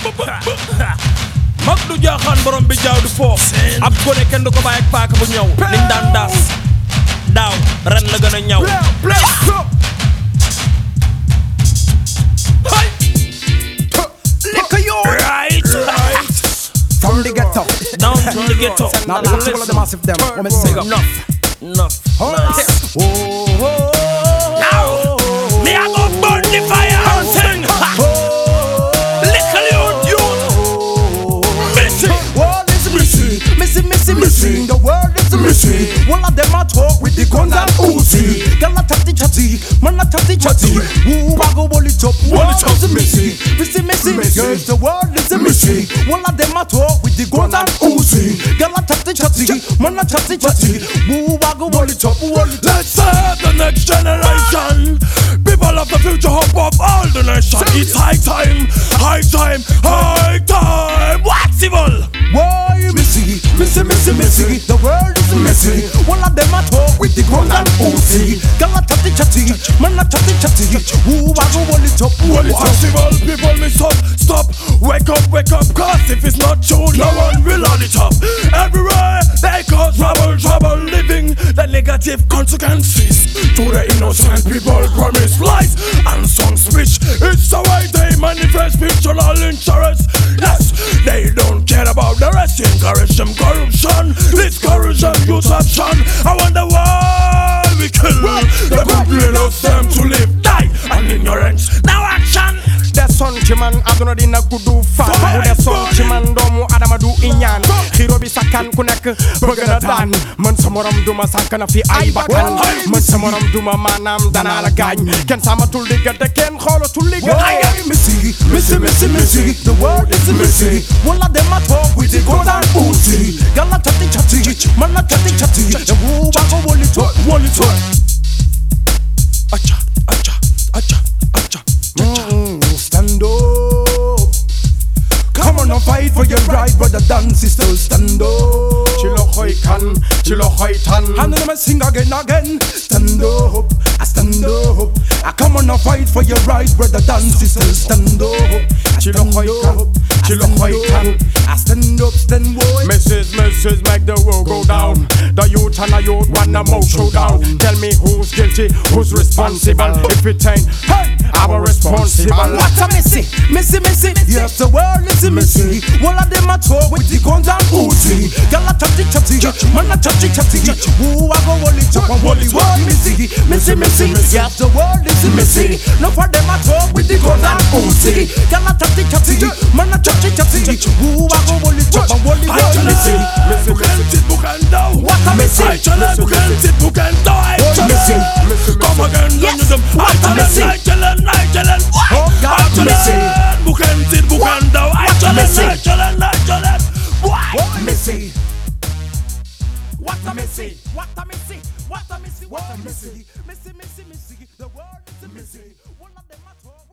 mag du jaaxaan borom bi jaaw du foo ab gone kenn du ko bàyyi ak paaka bu ñëw liñ daan daas daaw ren la gën a ñaw From the ghetto down to the ghetto. Now the people of the massive them what me say enough nice. Now me I go burn the fire and sing little youth missing. World is missing. The world is missing. All of them are talk with the guns and Uzi. Girl a chatty, man a chatty. Who a go wall it up? World is missing. Girls, the world is missing. All of them are talk with the guns and Uzi. Girl a chatty, man a chatty. Who a go wall it up? Let's save the next generation. People of the future, hope of all the nation. It's high time. Waxable. Why missy? The world is missing. All of them are talk with the guns and Uzi. Girl a chatty, man a chatty. Who a go wall it up? Possible people miss up. Stop, wake up, cause if it's not true, no one will hold it up. Everywhere they cause trouble, living the negative consequences to the innocent people. Promise lies and some speech. It's the way they manifest fictional interest. Yes, they don't care about the rest. Encourage them corruption, discourage them usurpation. I wonder why we kill the people of them to live, die, and ignorance. Now action. That son chiman aduna dina kudu fan. Who that son chiman domu adama du inyan. Hero bisakan kunek burger dan. Man samoram duma sakana fi ay bakan. Man samoram duma manam danala gañ. Ken sama tul diga de ken xolo tul diga. Missy. The world is missing. All of them are talk with the guns and Uzi. Gala chatty, man a chatty. Who a go wall it up? Acha. Stand up. Come on and fight for your right, brother and sisters. Stand up. Chilo hoy tan. And then I sing again. Stand up. I stand up. I come on and fight for your right, brother and sisters. Stand up. Chilo hoy tan. I stand up, boy. Mrs. make the world go down. The youth and the youth wanna more showdown. Tell me who's guilty, who's responsible. If it ain't, hey, I'm responsible. What a missy. Yes, the world is missy. All of them are talk with the guns and Uzi. Girl a chatty, man a chatty. Who a go wall it up and wall it missy. Yes, the world is missy. No for them are talk with the guns and Uzi. Girl a chatty, man a chatty. Who a go wall it up and wall it missy. What a missy. Come again, yes. What a missy. What a missy. The world is missing. One of them at home.